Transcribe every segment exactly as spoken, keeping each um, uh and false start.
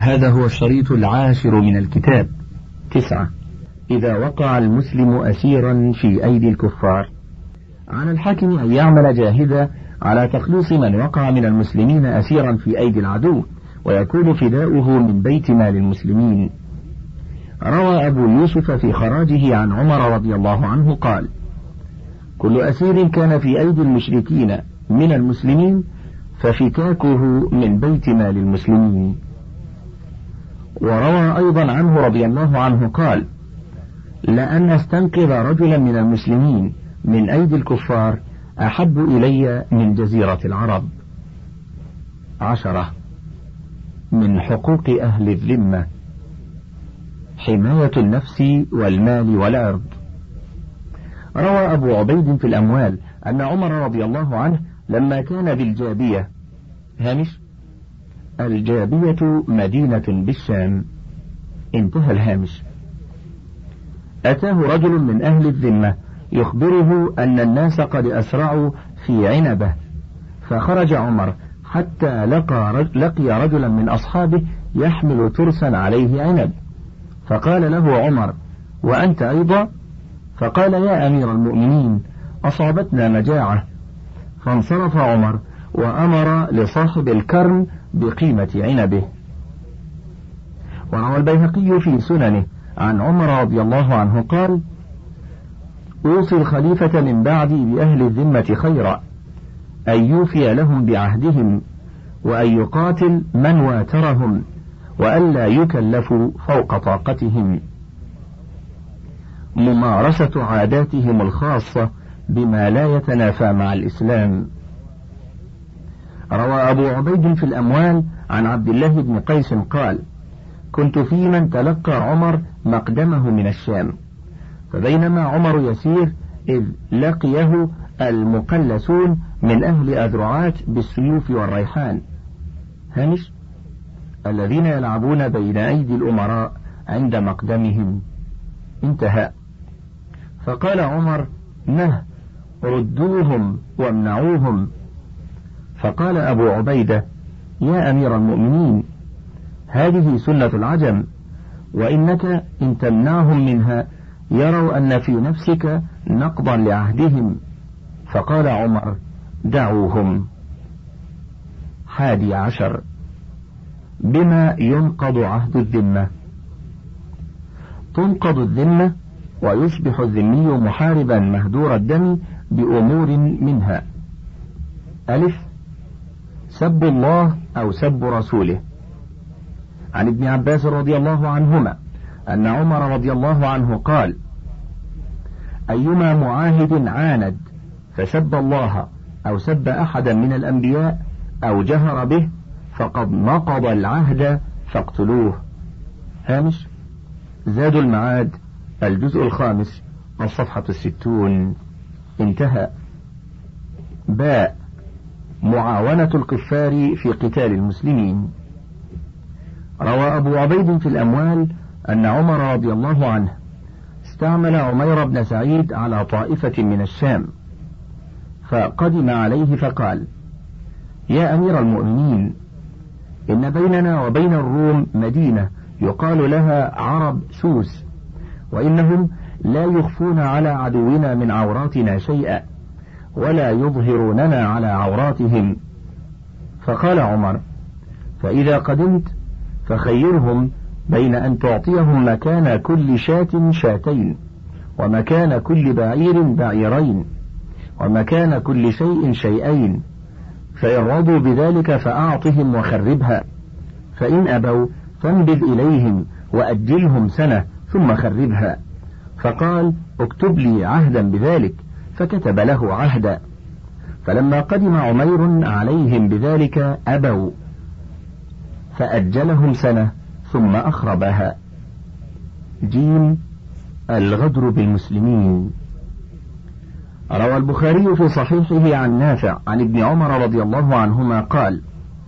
هذا هو الشريط العاشر من الكتاب. تسعة. إذا وقع المسلم أسيرا في أيدي الكفار. على الحاكم أن يعمل جاهدا على تخليص من وقع من المسلمين أسيرا في أيدي العدو، ويكون فداؤه من بيت مال المسلمين. روى أبو يوسف في خراجه عن عمر رضي الله عنه قال: كل أسير كان في أيدي المشركين من المسلمين ففكاكه من بيت مال المسلمين. وروى أيضا عنه رضي الله عنه قال: لأن أستنقذ رجلا من المسلمين من أيدي الكفار أحب إلي من جزيرة العرب. عشرة. من حقوق أهل الذمة حماية النفس والمال والعرض. روى أبو عبيد في الأموال أن عمر رضي الله عنه لما كان بالجابية، هامش الجابية مدينة بالشام، انتهى الهامش، أتاه رجل من أهل الذمة يخبره أن الناس قد أسرعوا في عنبه، فخرج عمر حتى لقى, لقي رجلا من أصحابه يحمل ترسا عليه عنب، فقال له عمر: وأنت أيضا؟ فقال: يا أمير المؤمنين، أصابتنا مجاعة. فانصرف عمر وأمر لصاحب الكرم بقيمة عنبه. وروى البيهقي في سننه عن عمر رضي الله عنه قال: أوصي الخليفة من بعدي بأهل الذمة خيرا، أن يوفي لهم بعهدهم، وأن يقاتل من واترهم، وألا يكلفوا فوق طاقتهم. ممارسة عاداتهم الخاصة بما لا يتنافى مع الإسلام. روى أبو عبيد في الأموال عن عبد الله بن قيس قال: كنت في من تلقى عمر مقدمه من الشام، فبينما عمر يسير إذ لقيه المقلسون من أهل أذرعات بالسيوف والريحان، هامش الذين يلعبون بين أيدي الأمراء عند مقدمهم، انتهى. فقال عمر: نه، ردوهم وامنعوهم. فقال أبو عبيدة: يا أمير المؤمنين، هذه سنة العجم، وإنك إن تمنعهم منها يروا أن في نفسك نقضا لعهدهم. فقال عمر: دعوهم. حادي عشر. بما ينقض عهد الذمة. تنقض الذمة ويصبح الذمي محاربا مهدور الدم بأمور منها: ألف، سب الله أو سب رسوله. عن ابن عباس رضي الله عنهما أن عمر رضي الله عنه قال: أيما معاهد عاند فسب الله أو سب أحدا من الأنبياء أو جهر به فقد نقض العهد فاقتلوه. هامش زاد المعاد الجزء الخامس الصفحة الستون، انتهى. باء معاونة الكفار في قتال المسلمين. روى أبو عبيد في الأموال أن عمر رضي الله عنه استعمل عمير بن سعيد على طائفة من الشام، فقدم عليه فقال: يا أمير المؤمنين، إن بيننا وبين الروم مدينة يقال لها عرب سوس، وإنهم لا يخفون على عدونا من عوراتنا شيئا، ولا يظهروننا على عوراتهم. فقال عمر: فإذا قدمت فخيرهم بين أن تعطيهم مكان كل شاة شاتين، ومكان كل بعير بعيرين، ومكان كل شيء شيئين، فإن رضوا بذلك فأعطهم وخربها، فإن أبوا فانبذ إليهم وأجلهم سنة ثم خربها. فقال: اكتب لي عهدا بذلك، فكتب له عهدا. فلما قدم عمير عليهم بذلك أبوا، فأجلهم سنة ثم أخربها. جيم الغدر بالمسلمين. روى البخاري في صحيحه عن نافع عن ابن عمر رضي الله عنهما قال: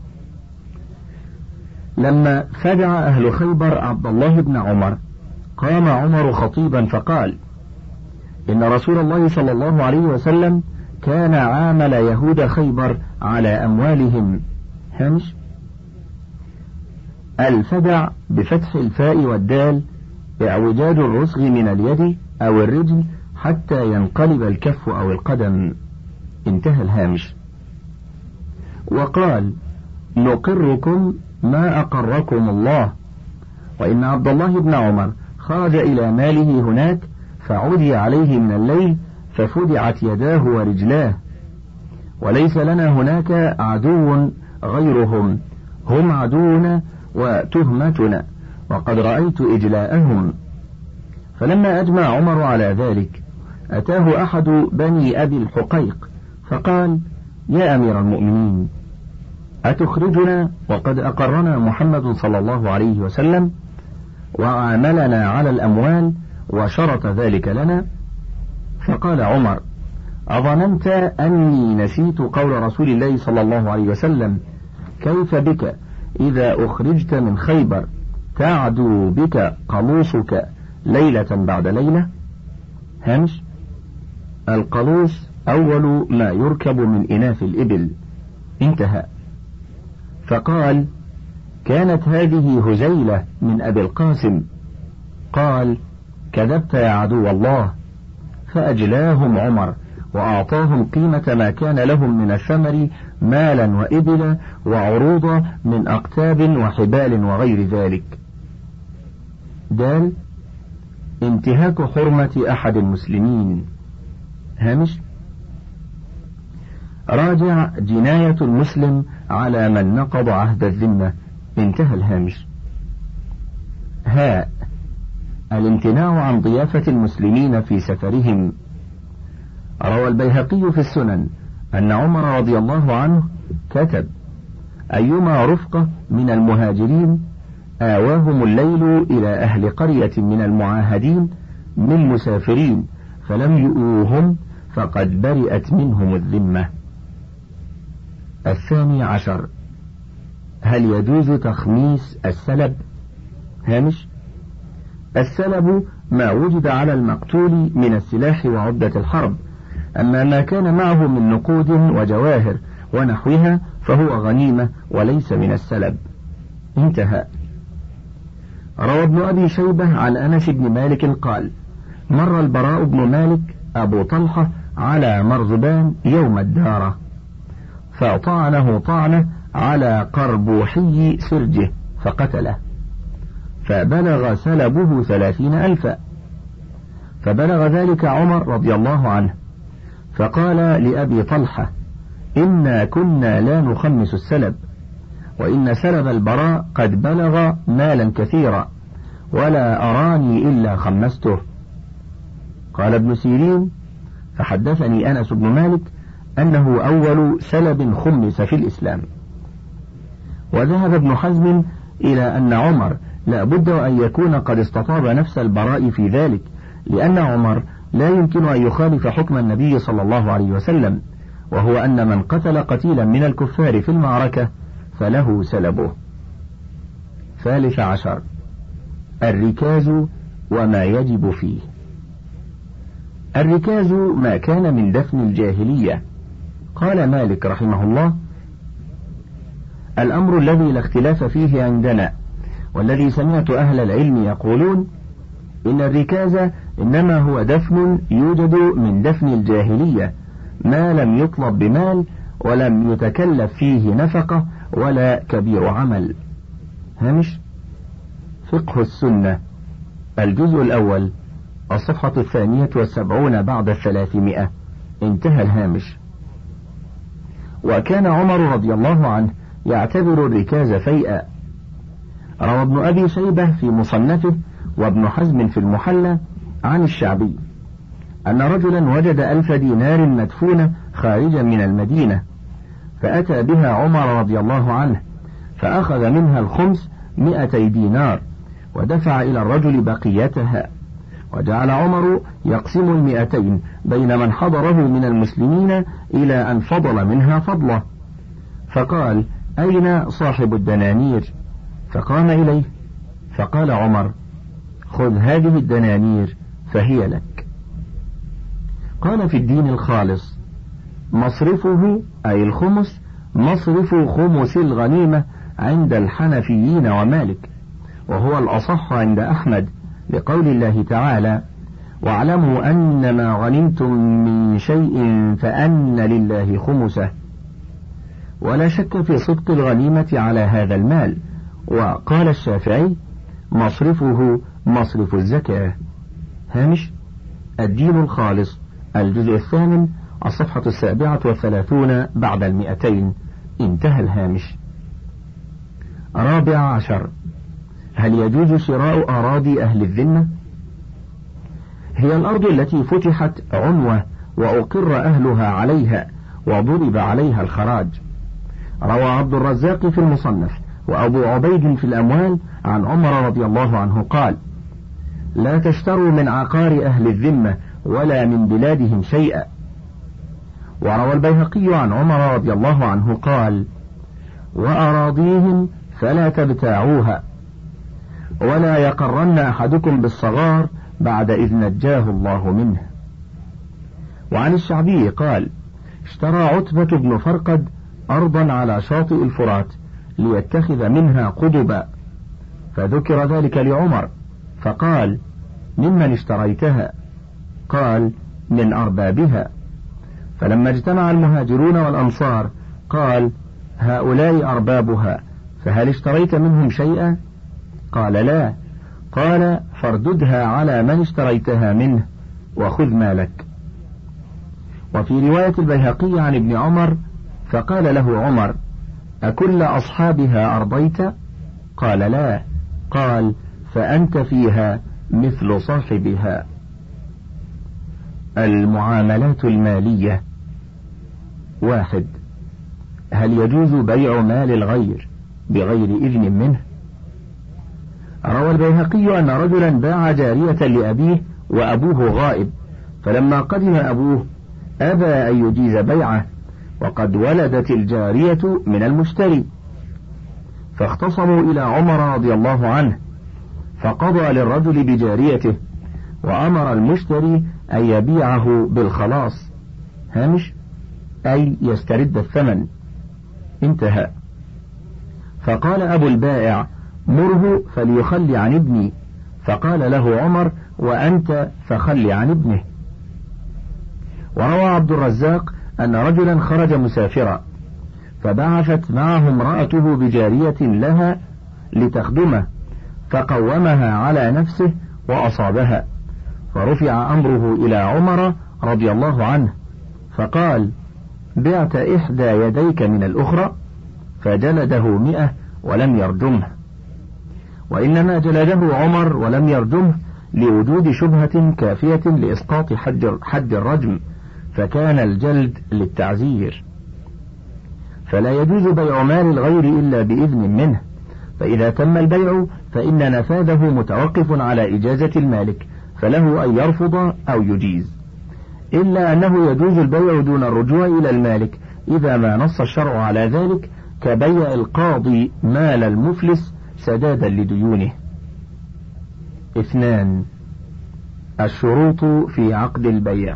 لما فدع أهل خيبر عبد الله بن عمر قام عمر خطيبا فقال: إن رسول الله صلى الله عليه وسلم كان عامل يهود خيبر على أموالهم، همش الفدع بفتح الفاء والدال اعوجاج الرسغ من اليد أو الرجل حتى ينقلب الكف أو القدم. انتهى الهامش. وقال: نقركم ما أقركم الله. وإن عبد الله بن عمر خرج إلى ماله هناك فعدي عليه من الليل ففدعت يداه ورجلاه، وليس لنا هناك عدو غيرهم، هم عدونا وتهمتنا، وقد رأيت إجلاءهم. فلما أجمع عمر على ذلك أتاه أحد بني أبي الحقيق فقال: يا أمير المؤمنين، أتخرجنا وقد أقرنا محمد صلى الله عليه وسلم وعاملنا على الأموال وشرط ذلك لنا؟ فقال عمر: أظننت أني نسيت قول رسول الله صلى الله عليه وسلم: كيف بك إذا أخرجت من خيبر تعدو بك قلوصك ليلة بعد ليلة؟ هامش: القلوص أول ما يركب من إناث الإبل. انتهى. فقال: كانت هذه هزيلة من أبي القاسم. قال: كذبت يا عدو الله. فأجلاهم عمر وأعطاهم قيمة ما كان لهم من الثمر مالا وإبلا وعروضا من أقتاب وحبال وغير ذلك. دال: انتهاك حرمة أحد المسلمين. هامش: راجع جناية المسلم على من نقض عهد الذمة. انتهى الهامش. هاء: الامتناع عن ضيافة المسلمين في سفرهم. روى البيهقي في السنن أن عمر رضي الله عنه كتب: أيما رفقة من المهاجرين آواهم الليل إلى أهل قرية من المعاهدين من مسافرين فلم يؤوهم فقد برئت منهم الذمة. الثاني عشر: هل يجوز تخميس السلب؟ هامش: السلب ما وجد على المقتول من السلاح وعدة الحرب، أما ما كان معه من نقود وجواهر ونحوها فهو غنيمة وليس من السلب. انتهى. روى ابن أبي شيبة عن أنس بن مالك قال: مر البراء بن مالك أبو طلحة على مرزبان يوم الدارة فطعنه طعنة على قربوحي سرجه فقتله، فبلغ سلبه ثلاثين ألفا، فبلغ ذلك عمر رضي الله عنه فقال لأبي طلحة: إنا كنا لا نخمس السلب، وإن سلب البراء قد بلغ مالا كثيرا ولا أراني إلا خمسته. قال ابن سيرين: فحدثني أنس بن مالك أنه أول سلب خمس في الإسلام. وذهب ابن حزم إلى أن عمر لا بد أن يكون قد استطاب نفس البراء في ذلك، لأن عمر لا يمكن أن يخالف حكم النبي صلى الله عليه وسلم، وهو أن من قتل قتيلا من الكفار في المعركة فله سلبه. ثالث عشر: الركاز وما يجب فيه. الركاز ما كان من دفن الجاهلية. قال مالك رحمه الله: الأمر الذي لا اختلاف فيه عندنا والذي سمعت أهل العلم يقولون إن الركاز إنما هو دفن يوجد من دفن الجاهلية ما لم يطلب بمال ولم يتكلف فيه نفقة ولا كبير عمل. هامش: فقه السنة، الجزء الأول، الصفحة الثانية والسبعون بعد الثلاثمائة. انتهى الهامش. وكان عمر رضي الله عنه يعتبر الركاز فيئا. روى ابن أبي شيبة في مصنفه وابن حزم في المحلى عن الشعبي أن رجلا وجد ألف دينار مدفونة خارجا من المدينة، فأتى بها عمر رضي الله عنه فأخذ منها الخمس مئتي دينار ودفع إلى الرجل بقيتها، وجعل عمر يقسم المئتين بين من حضره من المسلمين إلى أن فضل منها فضله، فقال: أين صاحب الدنانير؟ فقام إليه فقال عمر: خذ هذه الدنانير فهي لك. قال في الدين الخالص: مصرفه أي الخمس مصرف خمس الغنيمة عند الحنفيين ومالك، وهو الأصح عند أحمد لقول الله تعالى: واعلموا أن ما غنمتم من شيء فأن لله خمسه. ولا شك في صدق الغنيمة على هذا المال. وقال الشافعي: مصرفه مصرف الزكاة. هامش الدين الخالص، الجزء الثامن، الصفحة السابعة والثلاثون بعد المئتين. انتهى الهامش. رابع عشر: هل يجوز شراء أراضي أهل الذمة؟ هي الأرض التي فتحت عنوة وأقر أهلها عليها وضرب عليها الخراج. روى عبد الرزاق في المصنف وأبو عبيد في الأموال عن عمر رضي الله عنه قال: لا تشتروا من عقار أهل الذمة ولا من بلادهم شيئا. وروى البيهقي عن عمر رضي الله عنه قال: وأراضيهم فلا تبتاعوها، ولا يقرن أحدكم بالصغار بعد إذ نجاه الله منه. وعن الشعبي قال: اشترى عتبة بن فرقد أرضا على شاطئ الفرات ليتخذ منها قضبا، فذكر ذلك لعمر فقال: ممن اشتريتها؟ قال: من أربابها. فلما اجتمع المهاجرون والأنصار قال: هؤلاء أربابها، فهل اشتريت منهم شيئا؟ قال: لا. قال: فارددها على من اشتريتها منه وخذ مالك. وفي رواية البيهقي عن ابن عمر فقال له عمر: أكل أصحابها أرضيت؟ قال: لا. قال: فأنت فيها مثل صاحبها. المعاملات المالية. واحد: هل يجوز بيع مال الغير بغير إذن منه؟ روى البيهقي أن رجلا باع جارية لأبيه وأبوه غائب، فلما قدم أبوه أبى أن يجيز بيعه وقد ولدت الجارية من المشتري، فاختصموا إلى عمر رضي الله عنه، فقضى للرجل بجاريته وأمر المشتري أن يبيعه بالخلاص. هامش أي يسترد الثمن. انتهى. فقال أبو البائع: مره فليخلي عن ابني. فقال له عمر: وأنت فخلي عن ابنه. وروى عبد الرزاق أن رجلا خرج مسافرا فبعثت معه امرأته بجارية لها لتخدمه، فقومها على نفسه وأصابها، فرفع أمره إلى عمر رضي الله عنه فقال: بعت إحدى يديك من الأخرى؟ فجلده مئة ولم يرجمه. وإنما جلده عمر ولم يرجمه لوجود شبهة كافية لإسقاط حد الرجم، فكان الجلد للتعزير. فلا يجوز بيع مال الغير إلا بإذن منه، فإذا تم البيع فإن نفاذه متوقف على إجازة المالك، فله أن يرفض أو يجيز، إلا أنه يجوز البيع دون الرجوع إلى المالك إذا ما نص الشرع على ذلك، كبيع القاضي مال المفلس سدادا لديونه. اثنان: الشروط في عقد البيع.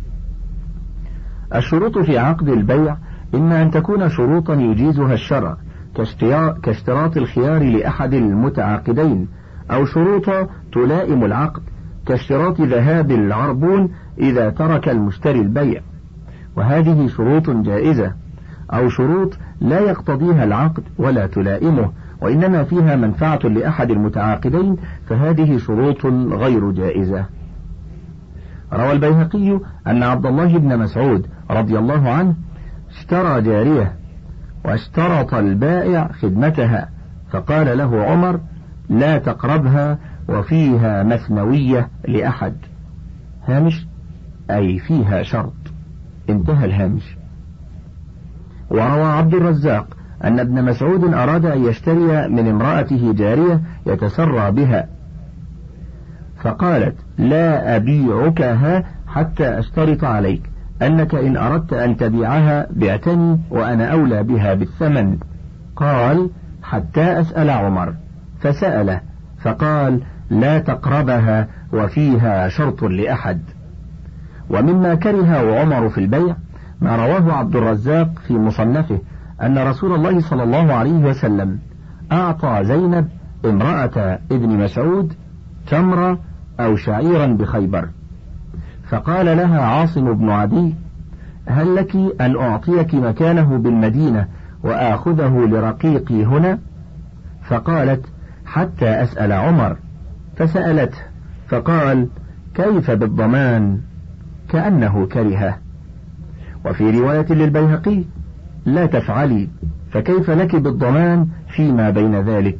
الشروط في عقد البيع إما أن تكون شروطا يجيزها الشرع كاشتراط الخيار لأحد المتعاقدين، أو شروط تلائم العقد كاشتراط ذهاب العربون إذا ترك المشتري البيع، وهذه شروط جائزة، أو شروط لا يقتضيها العقد ولا تلائمه وإنما فيها منفعة لأحد المتعاقدين، فهذه شروط غير جائزة. روى البيهقي أن عبد الله بن مسعود رضي الله عنه اشترى جارية واشترط البائع خدمتها، فقال له عمر: لا تقربها وفيها مثنوية لأحد. هامش أي فيها شرط. انتهى الهامش. وروى عبد الرزاق أن ابن مسعود أراد أن يشتري من امرأته جارية يتسرى بها، فقالت: لا أبيعكها حتى أشترط عليك أنك إن أردت أن تبيعها بعتني وأنا أولى بها بالثمن. قال: حتى أسأل عمر، فسأله فقال: لا تقربها وفيها شرط لأحد. ومما كرهه عمر في البيع ما رواه عبد الرزاق في مصنفه أن رسول الله صلى الله عليه وسلم أعطى زينب امرأة ابن مسعود تمرة أو شعيرا بخيبر، فقال لها عاصم بن عدي: هل لك أن أعطيك مكانه بالمدينة وآخذه لرقيقي هنا؟ فقالت: حتى أسأل عمر. فسألته فقال: كيف بالضمان؟ كأنه كرهه. وفي رواية للبيهقي: لا تفعلي، فكيف لك بالضمان فيما بين ذلك؟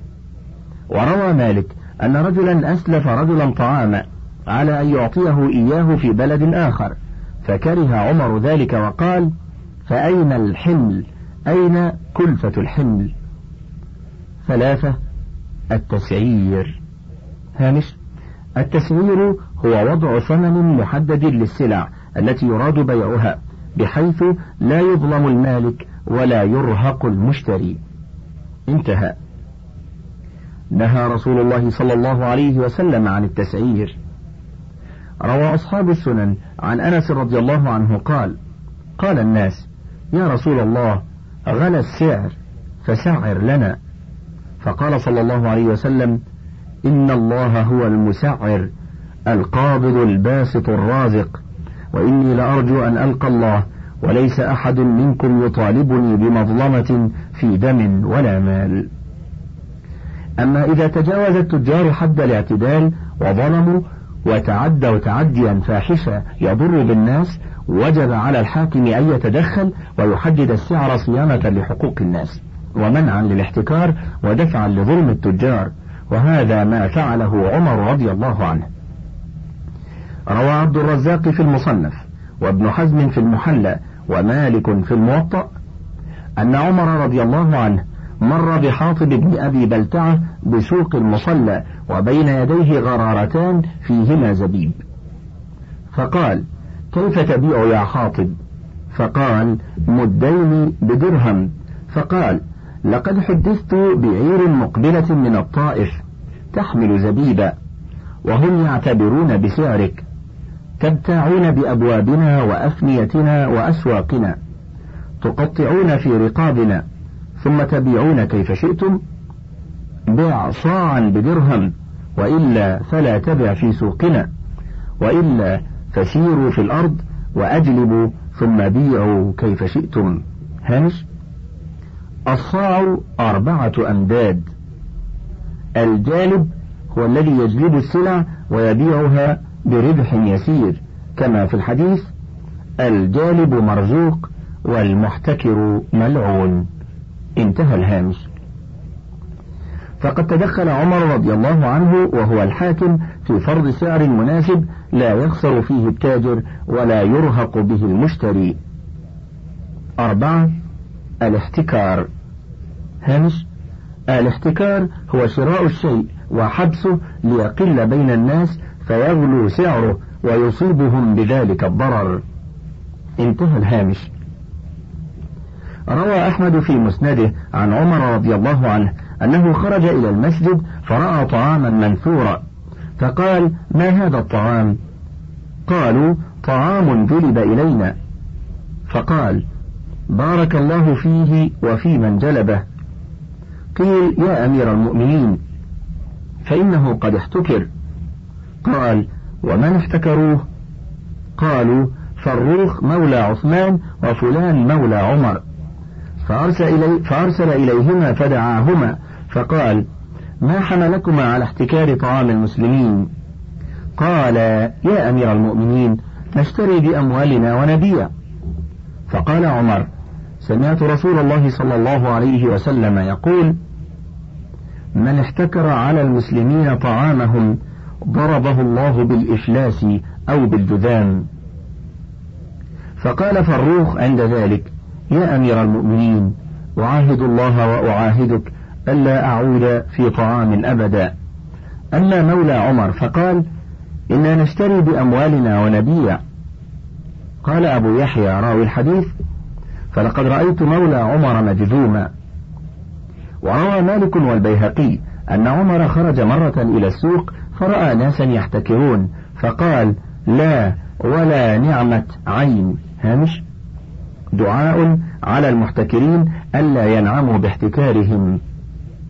وروى مالك أن رجلا أسلف رجلا طعاما على أن يعطيه إياه في بلد آخر، فكره عمر ذلك وقال: فأين الحمل؟ أين كلفة الحمل؟ ثلاثة: التسعير. هامش: التسعير هو وضع ثمن محدد للسلع التي يراد بيعها بحيث لا يظلم المالك ولا يرهق المشتري. انتهى. نهى رسول الله صلى الله عليه وسلم عن التسعير. روى أصحاب السنن عن أنس رضي الله عنه قال: قال الناس: يا رسول الله، غلى السعر فسعر لنا. فقال صلى الله عليه وسلم: إن الله هو المسعر القابض الباسط الرازق، وإني لأرجو أن ألقى الله وليس أحد منكم يطالبني بمظلمة في دم ولا مال. أما إذا تجاوز التجار حد الاعتدال وظلموا وتعدوا تعديا فاحشا يضر بالناس، وجب على الحاكم أن يتدخل ويحدد السعر صيانة لحقوق الناس ومنعا للاحتكار ودفعا لظلم التجار، وهذا ما فعله عمر رضي الله عنه. روى عبد الرزاق في المصنف وابن حزم في المحلى ومالك في الموطأ أن عمر رضي الله عنه مر بحاطب بن أبي بلتعة بسوق المصلى وبين يديه غرارتان فيهما زبيب، فقال: كيف تبيع يا حاطب؟ فقال: مدين بدرهم. فقال: لقد حدثت بعير مقبلة من الطائف تحمل زبيبا، وهم يعتبرون بسعرك، تبتاعون بأبوابنا وأفنيتنا وأسواقنا، تقطعون في رقابنا، ثم تبيعون كيف شئتم. بيع صاعا بدرهم، وإلا فلا تبع في سوقنا، وإلا فسيروا في الأرض وأجلبوا ثم بيعوا كيف شئتم. هامش: الصاع أربعة أمداد. الجالب هو الذي يجلب السلع ويبيعها بربح يسير، كما في الحديث: الجالب مرزوق والمحتكر ملعون. انتهى الهامش. فقد تدخل عمر رضي الله عنه وهو الحاكم في فرض سعر مناسب لا يخسر فيه التاجر ولا يرهق به المشتري. أربعة: الاحتكار. هامش: الاحتكار هو شراء الشيء وحبسه ليقل بين الناس فيغلو سعره ويصيبهم بذلك الضرر. انتهى الهامش. روى أحمد في مسنده عن عمر رضي الله عنه أنه خرج إلى المسجد فرأى طعاما منثورا، فقال: ما هذا الطعام؟ قالوا: طعام جلب إلينا. فقال: بارك الله فيه وفي من جلبه. قيل: يا أمير المؤمنين، فإنه قد احتكر. قال: ومن احتكروه؟ قالوا: فروخ مولى عثمان وفلان مولى عمر. فأرسل, إلي فأرسل إليهما فدعاهما فقال: ما حملكما على احتكار طعام المسلمين؟ قال: يا أمير المؤمنين، نشتري بأموالنا ونبيع. فقال عمر: سمعت رسول الله صلى الله عليه وسلم يقول: من احتكر على المسلمين طعامهم ضربه الله بالإفلاس أو بالجذام. فقال فروخ عند ذلك: يا أمير المؤمنين، أعاهد الله وأعاهدك ألا أعود في طعام أبدا. أما مولى عمر فقال: إنا نشتري بأموالنا ونبيع. قال أبو يحيى راوي الحديث: فلقد رأيت مولى عمر مجذوما. وروى مالك والبيهقي أن عمر خرج مرة إلى السوق فرأى ناسا يحتكرون، فقال: لا ولا نعمة عين. هامش: دعاء على المحتكرين ألا ينعموا باحتكارهم.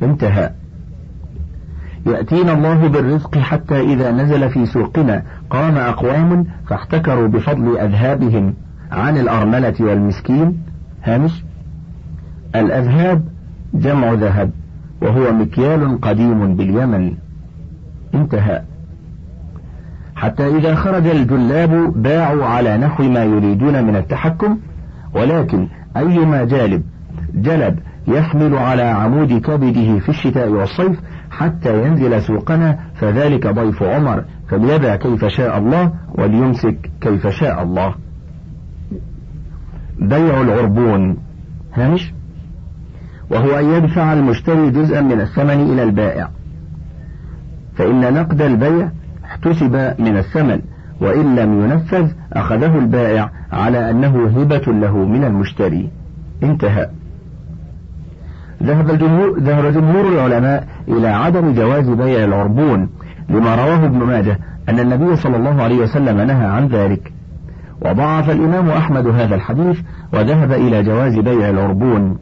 انتهى. يأتينا الله بالرزق حتى إذا نزل في سوقنا قام أقوام فاحتكروا بفضل أذهابهم عن الأرملة والمسكين. هامش: الأذهاب جمع ذهب وهو مكيال قديم باليمن. انتهى. حتى إذا خرج الجلاب باعوا على نحو ما يريدون من التحكم، ولكن أيما جالب جلب يحمل على عمود كبده في الشتاء والصيف حتى ينزل سوقنا فذلك ضيف عمر، فليبع كيف شاء الله وليمسك كيف شاء الله. بيع العربون. هامش: وهو أن يدفع المشتري جزءا من الثمن إلى البائع، فإن نقد البيع احتسب من الثمن، وإن لم ينفذ أخذه البائع على أنه هبة له من المشتري. انتهى. ذهب الجمهور, ذهب جمهور العلماء إلى عدم جواز بيع العربون لما رواه ابن ماجه أن النبي صلى الله عليه وسلم نهى عن ذلك، وضعف الإمام أحمد هذا الحديث وذهب إلى جواز بيع العربون.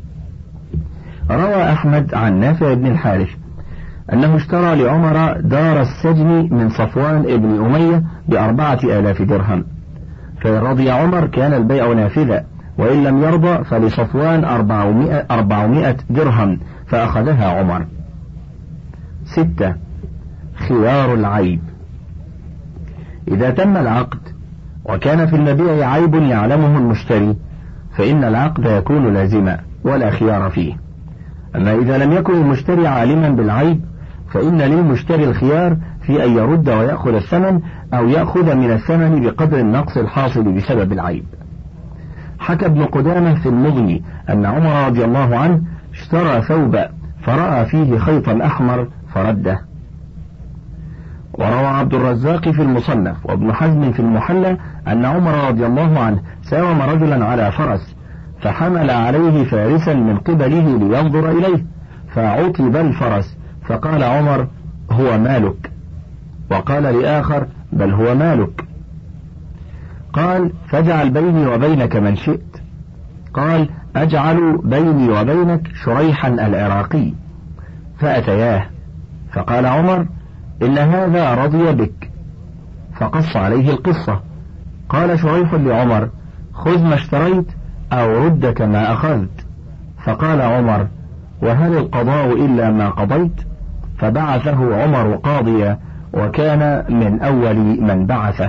روى أحمد عن نافع بن الحارث أنه اشترى لعمر دار السجن من صفوان ابن أمية بأربعة آلاف درهم، فإن رضي عمر كان البيع نافذا، وإن لم يرضى فلصفوان أربعمائة, أربعمائة درهم فأخذها عمر. ستة. خيار العيب. إذا تم العقد وكان في المبيع عيب يعلمه المشتري فإن العقد يكون لازما ولا خيار فيه. أما إذا لم يكن المشتري عالما بالعيب فإن للمشتري الخيار في أن يرد ويأخذ الثمن أو يأخذ من الثمن بقدر النقص الحاصل بسبب العيب. حكى ابن قدامة في المغني أن عمر رضي الله عنه اشترى ثوبا فرأى فيه خيطا أحمر فرده. وروى عبد الرزاق في المصنف وابن حزم في المحلى أن عمر رضي الله عنه ساوم رجلا على فرس فحمل عليه فارسا من قبله لينظر إليه فعطب الفرس، فقال عمر: هو مالك. وقال لآخر: بل هو مالك. قال: فاجعل بيني وبينك من شئت. قال: أجعل بيني وبينك شريحا العراقي. فأتياه فقال عمر: إن هذا رضي بك، فقص عليه القصة. قال شريح لعمر: خذ ما اشتريت أو رد كما أخذت. فقال عمر: وهل القضاء إلا ما قضيت؟ فبعثه عمر قاضيا وكان من أول من بعثه.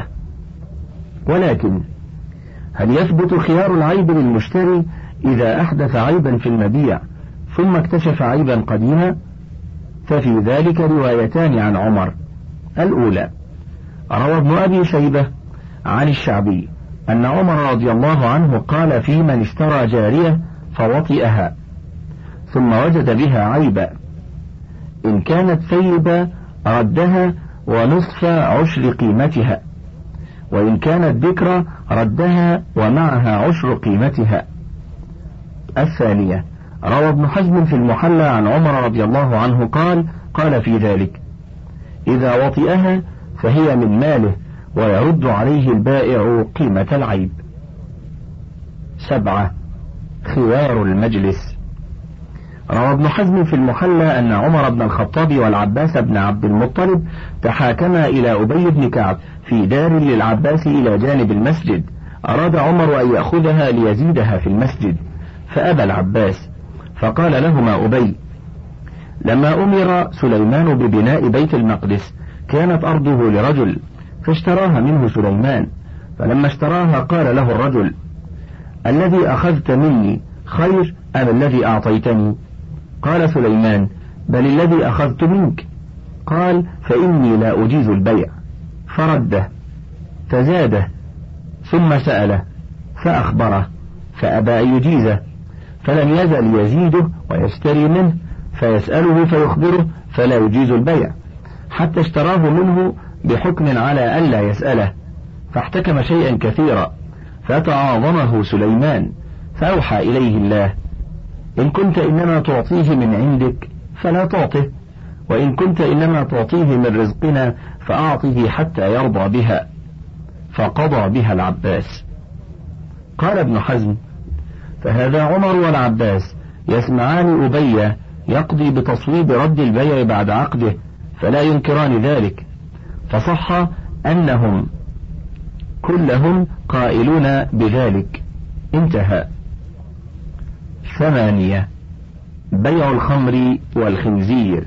ولكن هل يثبت خيار العيب للمشتري إذا أحدث عيبا في المبيع ثم اكتشف عيبا قديما؟ ففي ذلك روايتان عن عمر. الأولى: روى ابن أبي شيبة عن الشعبي أن عمر رضي الله عنه قال في من اشترى جارية فوطئها ثم وجد بها عيبا: إن كانت ثيبة ردها ونصف عشر قيمتها، وإن كانت ذكرى ردها ومعها عشر قيمتها. الثانية: روى ابن حزم في المحلى عن عمر رضي الله عنه قال قال في ذلك: إذا وطئها فهي من ماله ويرد عليه البائع قيمة العيب. سبعة. خيار المجلس. روى ابن حزم في المحلى أن عمر بن الخطاب والعباس بن عبد المطلب تحاكما إلى أبي بن كعب في دار للعباس إلى جانب المسجد، أراد عمر أن يأخذها ليزيدها في المسجد فأبى العباس، فقال لهما أبي: لما أمر سليمان ببناء بيت المقدس كانت أرضه لرجل فاشتراها منه سليمان، فلما اشتراها قال له الرجل: الذي أخذت مني خير أم الذي أعطيتني؟ قال سليمان: بل الذي أخذت منك. قال: فإني لا أجيز البيع. فرده فزاده ثم سأله فأخبره فأبى أن يجيزه، فلم يزل يزيده ويشتري منه فيسأله فيخبره فلا يجيز البيع، حتى اشتراه منه بحكم على ألا يسأله، فاحتكم شيئا كثيرا فتعاظمه سليمان، فأوحى إليه الله: إن كنت إنما تعطيه من عندك فلا تعطه، وإن كنت إنما تعطيه من رزقنا فأعطه حتى يرضى بها. فقضى بها العباس. قال ابن حزم: فهذا عمر والعباس يسمعان أبي يقضي بتصويب رد البيع بعد عقده، فلا ينكران ذلك، فصح أنهم كلهم قائلون بذلك. انتهى. ثمانية. بيع الخمر والخنزير.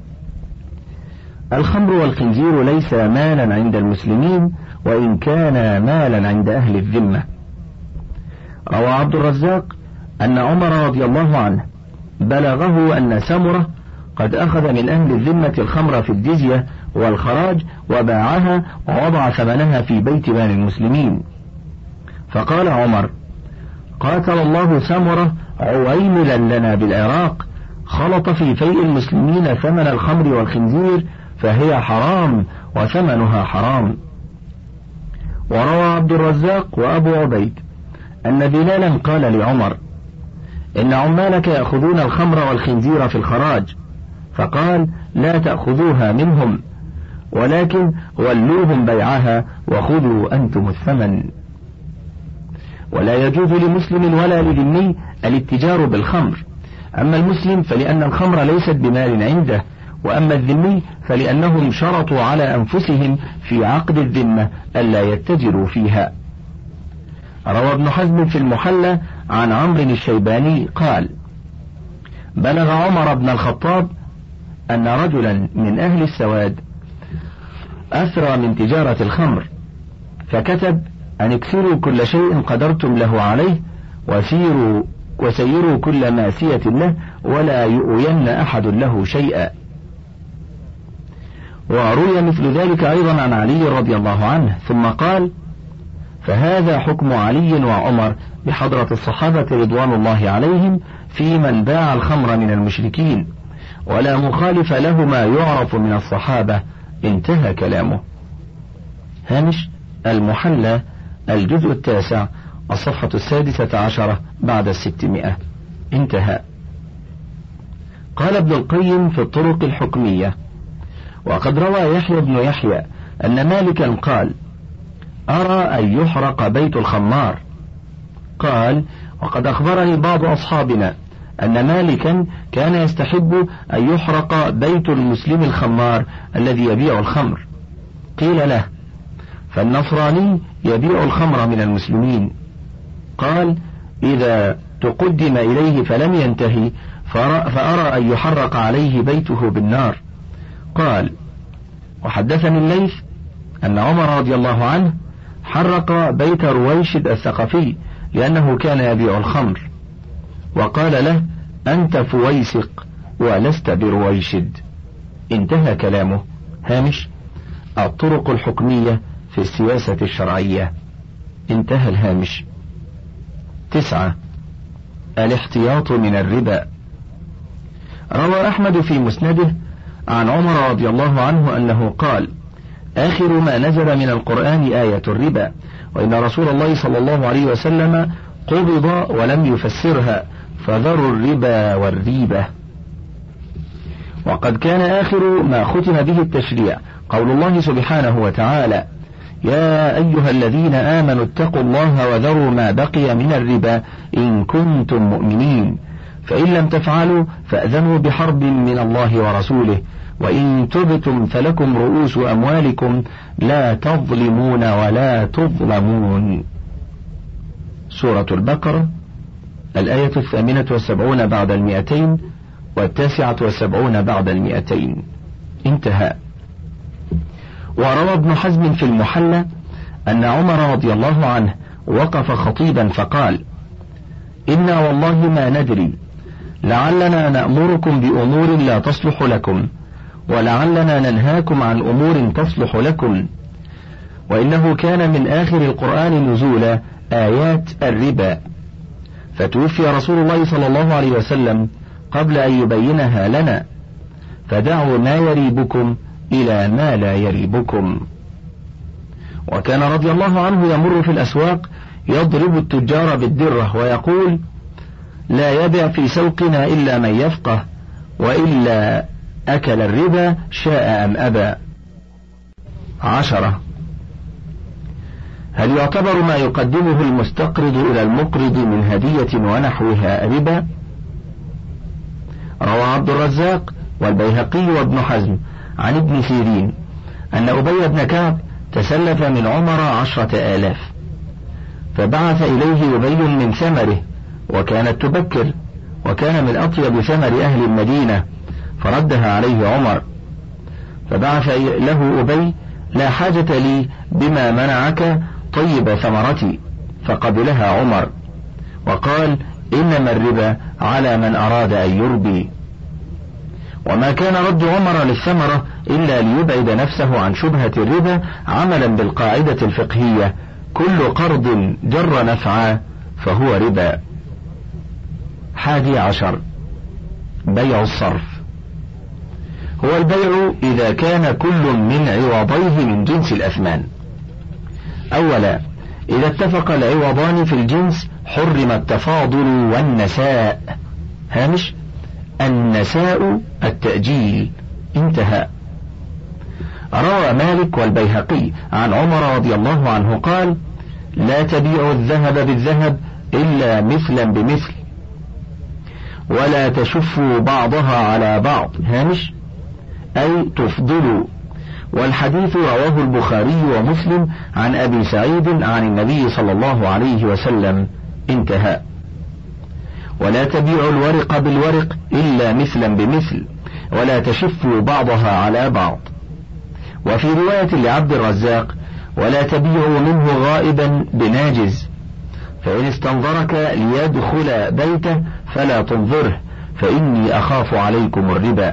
الخمر والخنزير ليس مالا عند المسلمين، وإن كان مالا عند أهل الذمة. روى عبد الرزاق أن عمر رضي الله عنه بلغه أن سمرة قد أخذ من أهل الذمة الخمر في الجزية والخراج وباعها ووضع ثمنها في بيت مال المسلمين، فقال عمر: قاتل الله سمرة عويملا لنا بالعراق، خلط في فيء المسلمين ثمن الخمر والخنزير، فهي حرام وثمنها حرام. وروى عبد الرزاق وأبو عبيد أن بلالا قال لعمر: إن عمالك يأخذون الخمر والخنزير في الخراج، فقال: لا تأخذوها منهم، ولكن ولوهم بيعها وخذوا أنتم الثمن. ولا يجوز لمسلم ولا لذمي الاتجار بالخمر، أما المسلم فلأن الخمر ليست بمال عنده، وأما الذمي فلأنهم شرطوا على أنفسهم في عقد الذمة ألا يتجروا فيها. روى ابن حزم في المحلى عن عمرو الشيباني قال: بلغ عمر بن الخطاب أن رجلا من أهل السواد أسرى من تجارة الخمر، فكتب أن اكسروا كل شيء قدرتم له عليه، وسيروا وسيروا كل ماسية له، ولا يؤين أحد له شيئا. وروي مثل ذلك أيضا عن علي رضي الله عنه، ثم قال: فهذا حكم علي وعمر بحضرة الصحابة رضوان الله عليهم في من باع الخمر من المشركين، ولا مخالف لهما يعرف من الصحابة. انتهى كلامه. هامش المحلى الجزء التاسع الصفحة السادسة عشرة بعد الستمائة. انتهى. قال ابن القيم في الطرق الحكمية: وقد روى يحيى بن يحيى أن مالكا قال: أرى أن يحرق بيت الخمار. قال: وقد أخبرني بعض أصحابنا أن مالكا كان يستحب أن يحرق بيت المسلم الخمار الذي يبيع الخمر. قيل له: فالنصراني يبيع الخمر من المسلمين. قال: إذا تقدم إليه فلم ينتهي فأرى أن يحرق عليه بيته بالنار. قال: وحدثني الليث أن عمر رضي الله عنه حرق بيت رويشد الثقفي لأنه كان يبيع الخمر، وقال له: أنت فويسق ولست برويشد. انتهى كلامه. هامش الطرق الحكمية في السياسة الشرعية. انتهى الهامش. تسعة. الاحتياط من الربا. روى أحمد في مسنده عن عمر رضي الله عنه أنه قال: آخر ما نزل من القرآن آية الربا، وإن رسول الله صلى الله عليه وسلم قبض ولم يفسرها، فذروا الربا والريبة. وقد كان آخر ما ختم به التشريع قول الله سبحانه وتعالى: يا أيها الذين آمنوا اتقوا الله وذروا ما بقي من الربا إن كنتم مؤمنين، فإن لم تفعلوا فأذنوا بحرب من الله ورسوله، وإن تبتم فلكم رؤوس أموالكم لا تظلمون ولا تظلمون. سورة البقرة الآية الثامنة والسبعون بعد المئتين والتاسعة والسبعون بعد المئتين. انتهى. وروى ابن حزم في المحلى أن عمر رضي الله عنه وقف خطيبا فقال: إنا والله ما ندري، لعلنا نأمركم بأمور لا تصلح لكم، ولعلنا ننهاكم عن أمور تصلح لكم، وإنه كان من آخر القرآن نزولا آيات الربا، فتوفي رسول الله صلى الله عليه وسلم قبل أن يبينها لنا، فدعوا ما يريبكم إلى ما لا يريبكم. وكان رضي الله عنه يمر في الأسواق يضرب التجار بالدرة ويقول: لا يبع في سوقنا إلا من يفقه، وإلا أكل الربا شاء أم أبى. عشرة. هل يعتبر ما يقدمه المستقرض إلى المقرض من هدية ونحوها ربا؟ روى عبد الرزاق والبيهقي وابن حزم عن ابن سيرين أن أبي بن كعب تسلف من عمر عشرة آلاف، فبعث إليه أبي من ثمره، وكانت تبكر، وكان من أطيب ثمر أهل المدينة، فردها عليه عمر، فبعث له أبي: لا حاجة لي بما منعك طيب ثمرتي، فقبلها عمر، وقال: إنما الربا على من أراد أن يربي. وما كان رد عمر للثمرة إلا ليبعد نفسه عن شبهة الربا، عملا بالقاعدة الفقهية: كل قرض جر نفعا فهو ربا. حادي عشر: بيع الصرف. هو البيع إذا كان كل من عوضيه من جنس الأثمان. أولا، إذا اتفق العوضان في الجنس حرم التفاضل والنساء. هامش: النساء التأجيل. انتهى. روى مالك والبيهقي عن عمر رضي الله عنه قال: لا تبيع الذهب بالذهب إلا مثلا بمثل، ولا تشفوا بعضها على بعض. هامش: أي تفضلوا. والحديث رواه البخاري ومسلم عن أبي سعيد عن النبي صلى الله عليه وسلم. انتهى. ولا تبيعوا الورق بالورق إلا مثلا بمثل، ولا تشفوا بعضها على بعض. وفي رواية لعبد الرزاق: ولا تبيعوا منه غائبا بناجز، فإن استنظرك ليدخل بيته فلا تنظره، فإني أخاف عليكم الربا.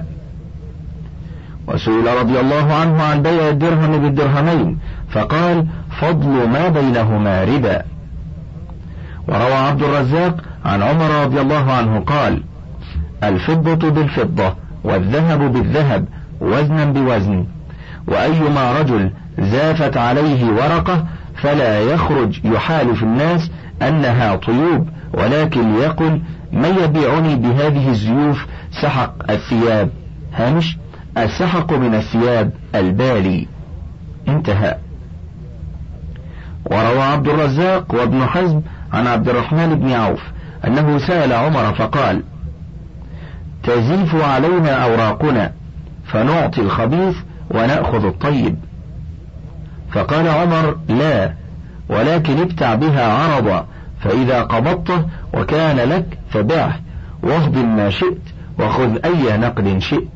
وسئل رضي الله عنه عن بيع الدرهم بالدرهمين، فقال: فضل ما بينهما ربا. وروى عبد الرزاق عن عمر رضي الله عنه قال: الفضة بالفضة والذهب بالذهب وزنا بوزن، وأيما رجل زافت عليه ورقة فلا يخرج يحالف الناس أنها طيوب، ولكن يقل: من يبيعني بهذه الزيوف سحق الثياب. هامش: السحق من الثياب البالي. انتهى. وروى عبد الرزاق وابن حزم عن عبد الرحمن بن عوف أنه سأل عمر فقال: تزيف علينا أوراقنا فنعطي الخبيث ونأخذ الطيب. فقال عمر: لا، ولكن ابتع بها عرضا، فإذا قبضته وكان لك فبعه، واهضم ما شئت، وخذ أي نقد شئت.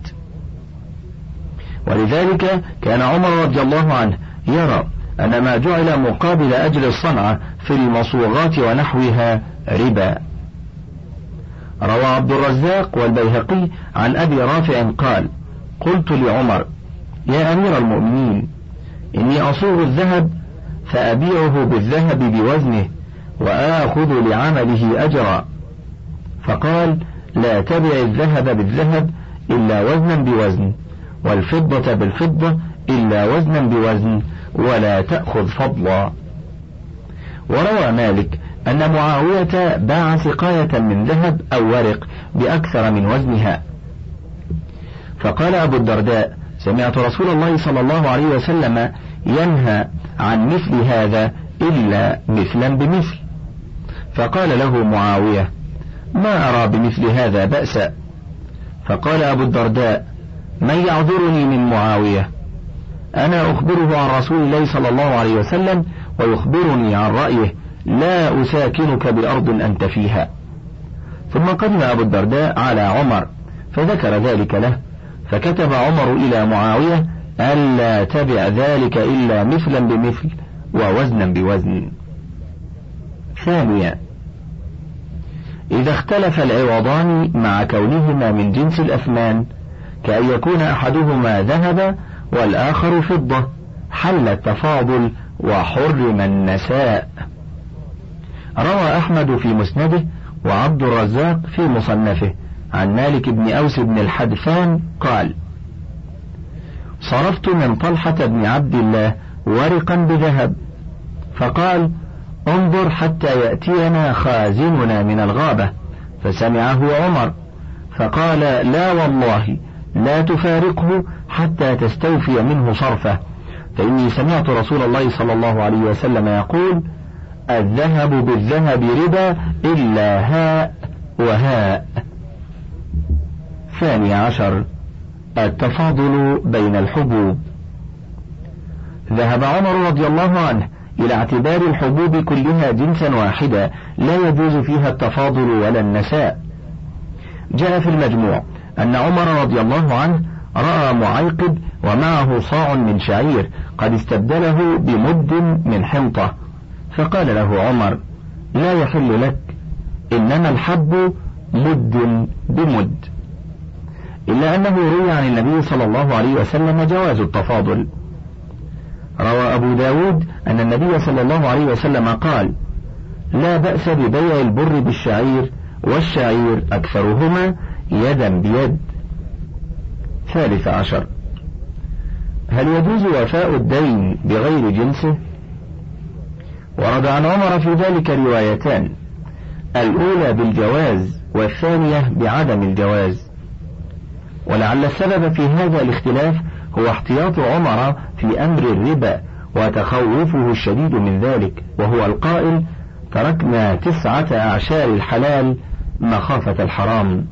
ولذلك كان عمر رضي الله عنه يرى أن ما جعل مقابل أجل الصنعة في المصوغات ونحوها ربا. روى عبد الرزاق والبيهقي عن أبي رافع قال: قلت لعمر: يا أمير المؤمنين، إني أصوغ الذهب فأبيعه بالذهب بوزنه وآخذ لعمله أجرا. فقال: لا تبع الذهب بالذهب إلا وزنا بوزن، والفضة بالفضة إلا وزنا بوزن، ولا تأخذ فضلا. وروى مالك أن معاوية باع سقاية من ذهب أو ورق بأكثر من وزنها، فقال أبو الدرداء: سمعت رسول الله صلى الله عليه وسلم ينهى عن مثل هذا إلا مثلا بمثل. فقال له معاوية: ما أرى بمثل هذا بأسا. فقال أبو الدرداء: من يعذرني من معاوية؟ أنا أخبره عن رسول الله صلى الله عليه وسلم ويخبرني عن رأيه، لا أساكنك بأرض أنت فيها. ثم قدم أبو الدرداء على عمر فذكر ذلك له، فكتب عمر إلى معاوية ألا تبع ذلك إلا مثلا بمثل ووزنا بوزن. ثانيا، إذا اختلف العوضان مع كونهما من جنس الأثمان، كأن يكون أحدهما ذهب والآخر فضة، حل التفاضل وحرم النساء. روى أحمد في مسنده وعبد الرزاق في مصنفه عن مالك بن أوس بن الحدثان قال: صرفت من طلحة بن عبد الله ورقا بذهب، فقال: انظر حتى يأتينا خازننا من الغابة. فسمعه عمر فقال: لا والله لا تفارقه حتى تستوفي منه صرفه، فإني سمعت رسول الله صلى الله عليه وسلم يقول: الذهب بالذهب ربا إلا هاء وهاء. الثاني عشر التفاضل بين الحبوب. ذهب عمر رضي الله عنه إلى اعتبار الحبوب كلها جنسا واحدا لا يجوز فيها التفاضل ولا النساء. جاء في المجموع أن عمر رضي الله عنه رأى معيقب ومعه صاع من شعير قد استبدله بمد من حنطة، فقال له عمر: لا يحل لك، إنما الحب مد بمد. إلا أنه روي عن النبي صلى الله عليه وسلم جواز التفاضل. روى أبو داود أن النبي صلى الله عليه وسلم قال: لا بأس ببيع البر بالشعير، والشعير أكثرهما يدا بيد. ثالث عشر هل يجوز وفاء الدين بغير جنسه؟ ورد عن عمر في ذلك روايتان، الأولى بالجواز والثانية بعدم الجواز، ولعل السبب في هذا الاختلاف هو احتياط عمر في أمر الربا وتخوفه الشديد من ذلك، وهو القائل: تركنا تسعة أعشار الحلال مخافة الحرام.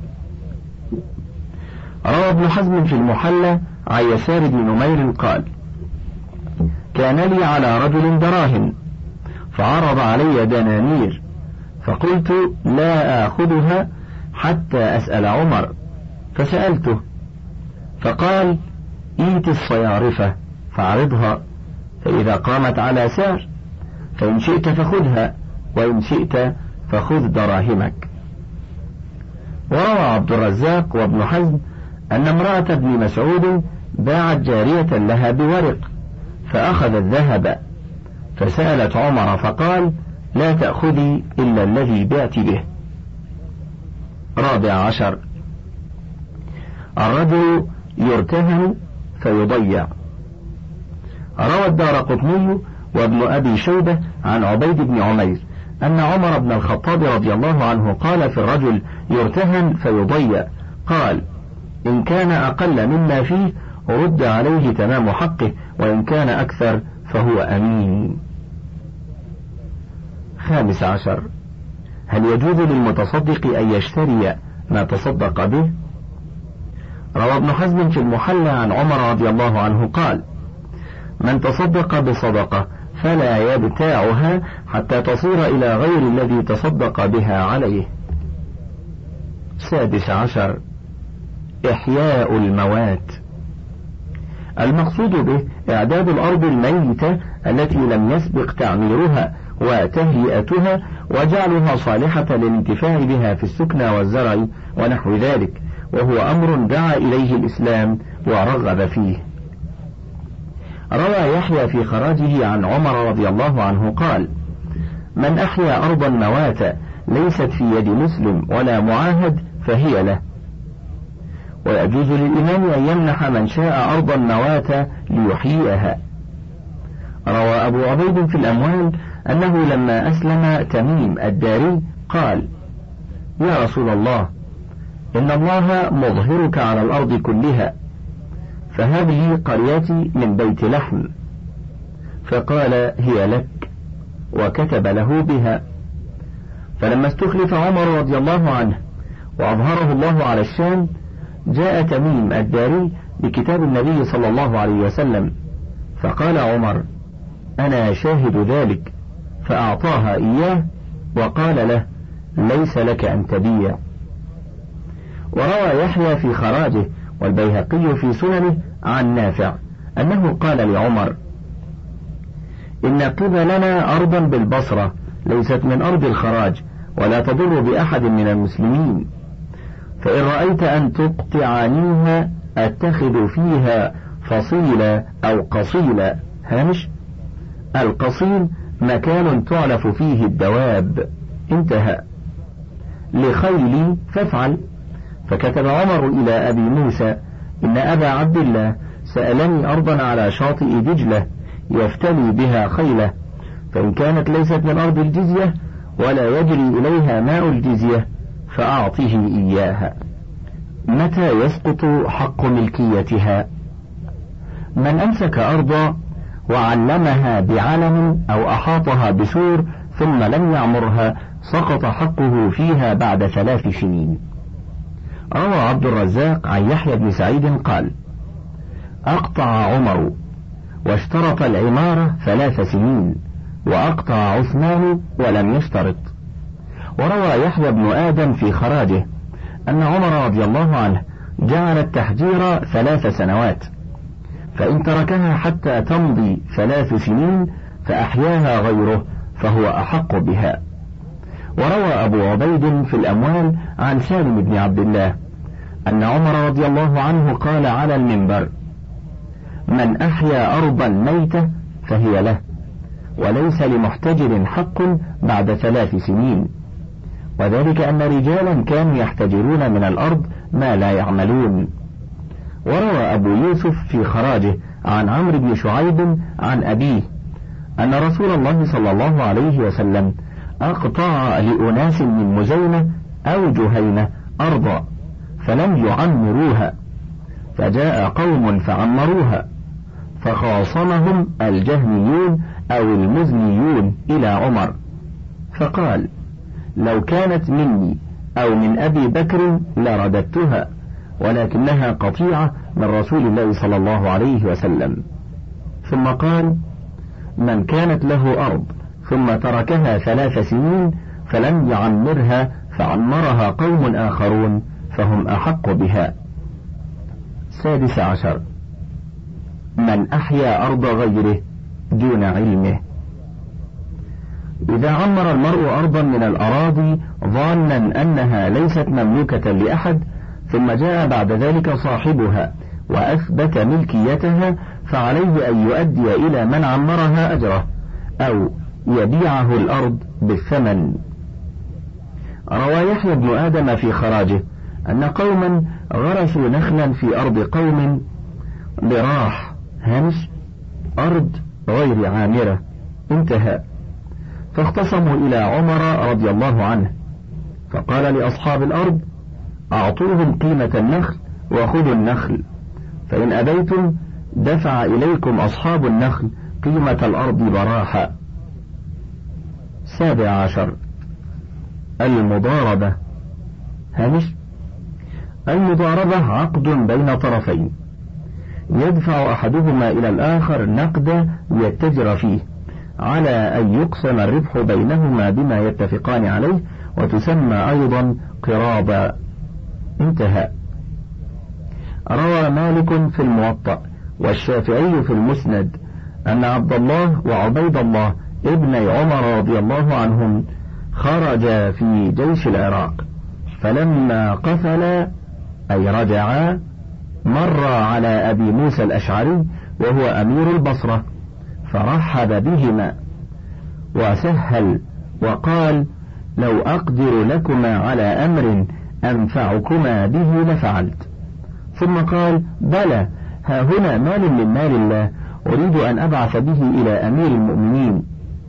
روى ابن حزم في المحلى عن يسار بن نمير قال: كان لي على رجل دراهم فعرض علي دنانير، فقلت لا آخذها حتى أسأل عمر، فسألته فقال: إيت الصيارفة فاعرضها، فإذا قامت على سعر فإن شئت فخذها، وإن شئت فخذ دراهمك. وروى عبد الرزاق وابن حزم أن امرأة ابن مسعود باعت جارية لها بورق فأخذ الذهب، فسألت عمر فقال: لا تأخذي إلا الذي بعت به. رابع عشر الرجل يرتهن فيضيع. روى الدارقطني وابن أبي شيبة عن عبيد بن عمير أن عمر بن الخطاب رضي الله عنه قال في الرجل يرتهن فيضيع، قال: إن كان أقل مما فيه رد عليه تمام حقه، وإن كان أكثر فهو أمين. خامس عشر هل يجوز للمتصدق أن يشتري ما تصدق به؟ روى ابن حزم في المحلى عن عمر رضي الله عنه قال: من تصدق بصدقة فلا يبتاعها حتى تصير إلى غير الذي تصدق بها عليه. سادس عشر إحياء الموات. المقصود به إعداد الأرض الميتة التي لم يسبق تعميرها وتهيئتها وجعلها صالحة للانتفاع بها في السكنى والزرع ونحو ذلك، وهو أمر دعا إليه الإسلام ورغب فيه. روى يحيى في خراجه عن عمر رضي الله عنه قال: من أحيا أرضا مواتا ليست في يد مسلم ولا معاهد فهي له. ويجوز للإمام أن يمنح من شاء أرضا مواتا ليحييها. روى أبو عبيد في الأموال أنه لما أسلم تميم الداري قال: يا رسول الله، إن الله مظهرك على الأرض كلها، فهذه قريتي من بيت لحم. فقال: هي لك، وكتب له بها. فلما استخلف عمر رضي الله عنه وأظهره الله على الشام، جاء تميم الداري بكتاب النبي صلى الله عليه وسلم، فقال عمر: أنا شاهد ذلك، فأعطاها إياه وقال له: ليس لك أن تبيع. وروى يحيى في خراجه والبيهقي في سننه عن نافع أنه قال لعمر: إن قبلنا أرضا بالبصرة ليست من أرض الخراج ولا تضر بأحد من المسلمين، فإن رأيت أن تقطعنيها أتخذ فيها فصيلة أو قصيلة. هامش: القصيل مكان تعلف فيه الدواب. انتهى. لخيلي فافعل. فكتب عمر إلى أبي موسى: إن أبا عبد الله سألني أرضا على شاطئ دجلة يفتلي بها خيله، فإن كانت ليست من أرض الجزية ولا يجري إليها ماء الجزية فأعطه إياها. متى يسقط حق ملكيتها؟ من أمسك أرضا وعلمها بعلم أو أحاطها بسور ثم لم يعمرها سقط حقه فيها بعد ثلاث سنين. روى عبد الرزاق عن يحيى بن سعيد قال: أقطع عمر واشترط العمارة ثلاث سنين، وأقطع عثمان ولم يشترط. وروى يحيى بن آدم في خراجه أن عمر رضي الله عنه جعل التحجير ثلاث سنوات، فإن تركها حتى تمضي ثلاث سنين فأحياها غيره فهو أحق بها. وروى أبو عبيد في الأموال عن سالم بن عبد الله أن عمر رضي الله عنه قال على المنبر: من أحيا أرضا ميتة فهي له، وليس لمحتجر حق بعد ثلاث سنين، وذلك أن رجالا كانوا يحتجرون من الأرض ما لا يعملون. وروى أبو يوسف في خراجه عن عمرو بن شعيب عن أبيه أن رسول الله صلى الله عليه وسلم أقطع لأناس من مزينة أو جهينة أرضا فلم يعمروها، فجاء قوم فعمروها، فخاصمهم الجهميون أو المزنيون إلى عمر، فقال: لو كانت مني أو من أبي بكر لرددتها، ولكنها قطيعة من رسول الله صلى الله عليه وسلم. ثم قال: من كانت له أرض ثم تركها ثلاث سنين فلم يعمرها فعمرها قوم آخرون فهم أحق بها. سادس عشر: من أحيا أرض غيره دون علمه. إذا عمر المرء أرضا من الأراضي ظانا أنها ليست مملوكة لأحد، ثم جاء بعد ذلك صاحبها وأثبت ملكيتها، فعليه أن يؤدي إلى من عمرها أجره أو يبيعه الأرض بالثمن. روى يحيى بن آدم في خراجه أن قوما غرسوا نخلا في أرض قوم براح هامش أرض غير عامرة، انتهى. فاختصموا إلى عمر رضي الله عنه، فقال لأصحاب الأرض: أعطوهم قيمة النخل وخذوا النخل، فإن أبيتم دفع إليكم أصحاب النخل قيمة الأرض براحة. سابع عشر: المضاربة. هامش المضاربة عقد بين طرفين يدفع أحدهما إلى الآخر نقدا ليتجر فيه، على أن يقسم الربح بينهما بما يتفقان عليه، وتسمى أيضا قرابا، انتهى. روى مالك في الموطأ والشافعي في المسند أن عبد الله وعبيد الله ابني عمر رضي الله عنهم خرجا في جيش العراق، فلما قفلا أي رجعا مر على أبي موسى الأشعري وهو أمير البصرة، فرحب بهما وسهل وقال: لو أقدر لكما على أمر أنفعكما به لفعلت. ثم قال: بلى، ها هنا مال من مال الله أريد أن أبعث به إلى أمير المؤمنين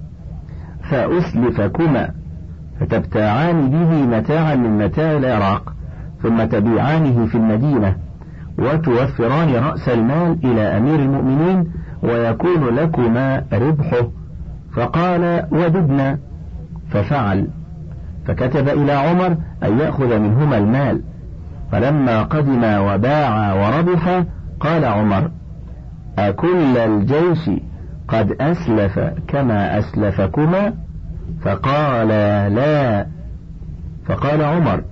فأسلفكما، فتبتاعان به متاعا من متاع العراق، ثم تبيعانه في المدينة، وتوفران رأس المال إلى أمير المؤمنين، ويكون لكما ربحه. فقال: وددنا، ففعل، فكتب إلى عمر أن يأخذ منهما المال. فلما قدما وباعا وربحا قال عمر: أكل الجيش قد أسلف كما أسلفكما؟ فقال: لا. فقال عمر: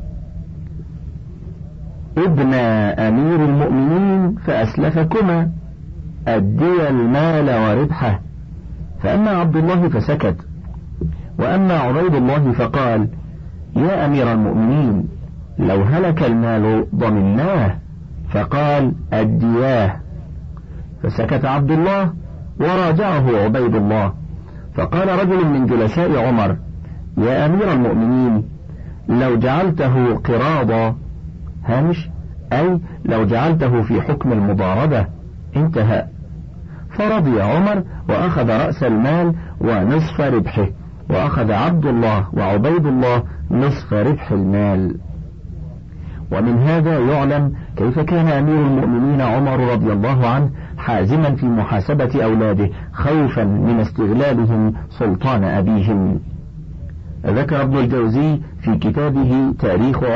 ابن أمير المؤمنين فأسلفكما، أدي المال وربحه. فأما عبد الله فسكت، وأما عبيد الله فقال: يا أمير المؤمنين، لو هلك المال ضمناه. فقال: أدياه. فسكت عبد الله وراجعه عبيد الله. فقال رجل من جلساء عمر: يا أمير المؤمنين، لو جعلته قراضا، هامش أي لو جعلته في حكم المضاربة، انتهى. فرضي عمر وأخذ رأس المال ونصف ربحه، وأخذ عبد الله وعبيد الله نصف ربح المال. ومن هذا يعلم كيف كان أمير المؤمنين عمر رضي الله عنه حازما في محاسبة أولاده خوفا من استغلالهم سلطان أبيهم. ذكر ابن الجوزي في كتابه تاريخ عمر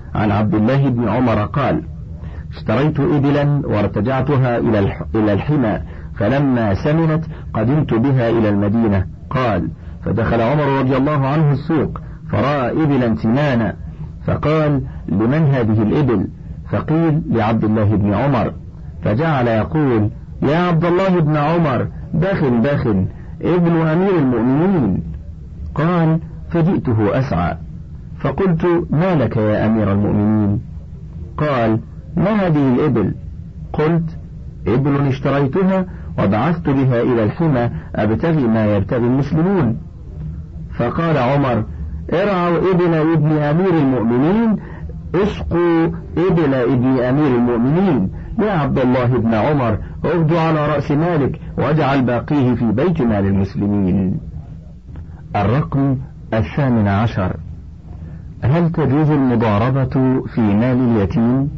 عن عبد الله بن عمر قال: اشتريت إبلا وارتجعتها إلى الحمى، فلما سمنت قدمت بها إلى المدينة. قال: فدخل عمر رضي الله عنه السوق فرأى إبلا سمانا، فقال: لمن هذه الإبل؟ فقيل: لعبد الله بن عمر، فجعل يقول: يا عبد الله بن عمر، بخن بخن، ابن أمير المؤمنين. قال: فجئته أسعى، فقلت: ما لك يا أمير المؤمنين؟ قال: ما هذه الإبل؟ قلت: إبل اشتريتها وبعثت بها إلى الحمى أبتغي ما يبتغي المسلمون. فقال عمر: ارعوا إبل ابن أمير المؤمنين، اسقوا إبل ابن أمير المؤمنين. يا عبد الله بن عمر، اغد على رأس مالك واجعل باقيه في بيت مال المسلمين. الرقم الثامن عشر: هل تجوز المضاربة في مال اليتيم؟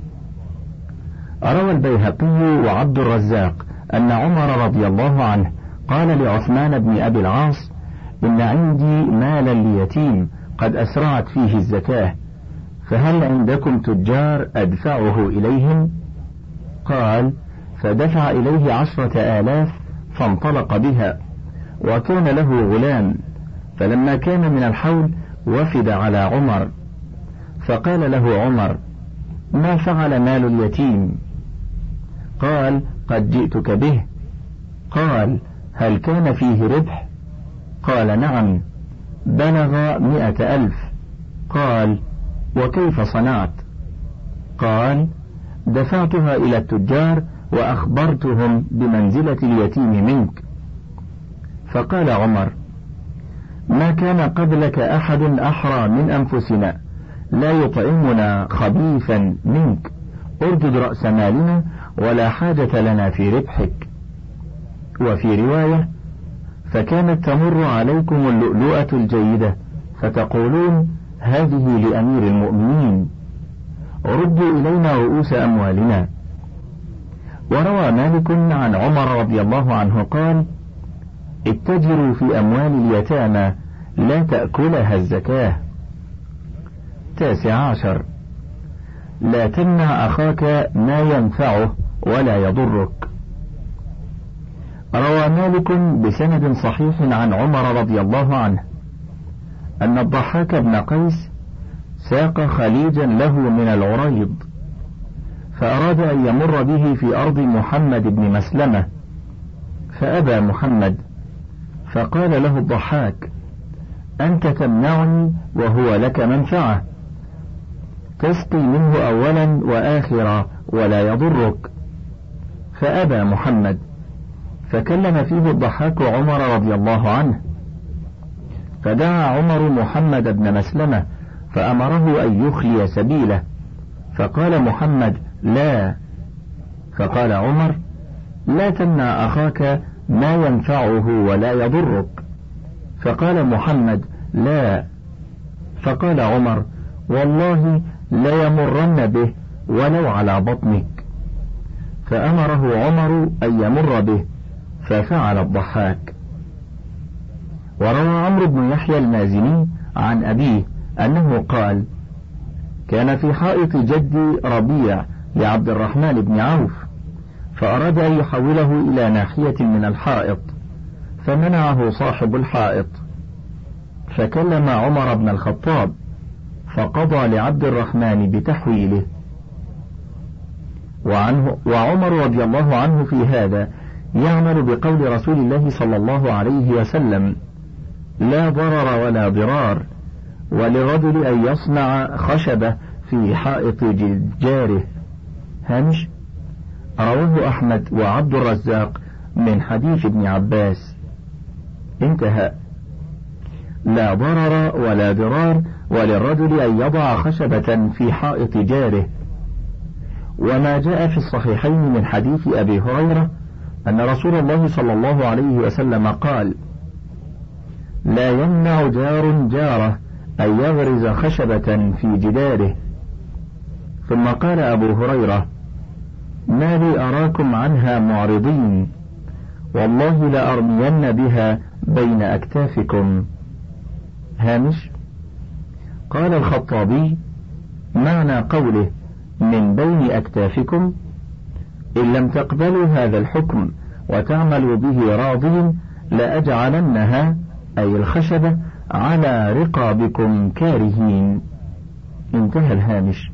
روى البيهقي وعبد الرزاق أن عمر رضي الله عنه قال لعثمان بن أبي العاص: إن عندي مالا ليتيم قد أسرعت فيه الزكاة، فهل عندكم تجار أدفعه إليهم؟ قال: فدفع إليه عشرة آلاف فانطلق بها، وكان له غلام، فلما كان من الحول وفد على عمر، فقال له عمر: ما فعل مال اليتيم؟ قال: قد جئتك به. قال: هل كان فيه ربح؟ قال: نعم، بلغ مئة ألف. قال: وكيف صنعت؟ قال: دفعتها إلى التجار وأخبرتهم بمنزلة اليتيم منك. فقال عمر: ما كان قبلك أحد أحرى من أنفسنا، لا يطعمنا خبيثا منك، اردد رأس مالنا ولا حاجة لنا في ربحك. وفي رواية: فكانت تمر عليكم اللؤلؤة الجيدة فتقولون: هذه لأمير المؤمنين، ردوا إلينا رؤوس أموالنا. وروى مالك عن عمر رضي الله عنه قال: اتجروا في أموال اليتامى لا تأكلها الزكاة. تاسع عشر: لا تمنع أخاك ما ينفعه ولا يضرك. روى مالك بسند صحيح عن عمر رضي الله عنه أن الضحاك بن قيس ساق خليجا له من العريض، فأراد أن يمر به في أرض محمد بن مسلمة، فأبى محمد، فقال له الضحاك: أنت تمنعني وهو لك منفعة، تسقي منه أولا وآخرا ولا يضرك. فأبى محمد، فكلم فيه الضحاك عمر رضي الله عنه، فدعا عمر محمد بن مسلمة فأمره أن يخلي سبيله، فقال محمد: لا. فقال عمر: لا تمنع أخاك ما ينفعه ولا يضرك. فقال محمد: لا. فقال عمر: والله ليمرن به ولو على بطنك. فأمره عمر أن يمر به، ففعل الضحاك. وروى عمرو بن يحيى المازني عن أبيه أنه قال: كان في حائط جدي ربيع لعبد الرحمن بن عوف، فأراد أن يحوله إلى ناحية من الحائط، فمنعه صاحب الحائط، فكلم عمر بن الخطاب فقضى لعبد الرحمن بتحويله. وعنه وعمر رضي الله عنه في هذا يعمل بقول رسول الله صلى الله عليه وسلم: لا ضرر ولا ضرار، وللرجل أن يصنع خشبة في حائط جاره. هامش: رواه أحمد وعبد الرزاق من حديث ابن عباس. انتهى. لا ضرر ولا ضرار، وللرجل أن يضع خشبة في حائط جاره. وما جاء في الصحيحين من حديث أبي هريرة أن رسول الله صلى الله عليه وسلم قال: لا يمنع جار جاره أن يغرز خشبة في جداره. ثم قال أبو هريرة: ما لي أراكم عنها معرضين، والله لأرمين بها بين أكتافكم. هامش: قال الخطابي: معنى قوله من بين أكتافكم إن لم تقبلوا هذا الحكم وتعملوا به راضين لأجعلنها أي الخشبة على رقابكم كارهين. انتهى الهامش.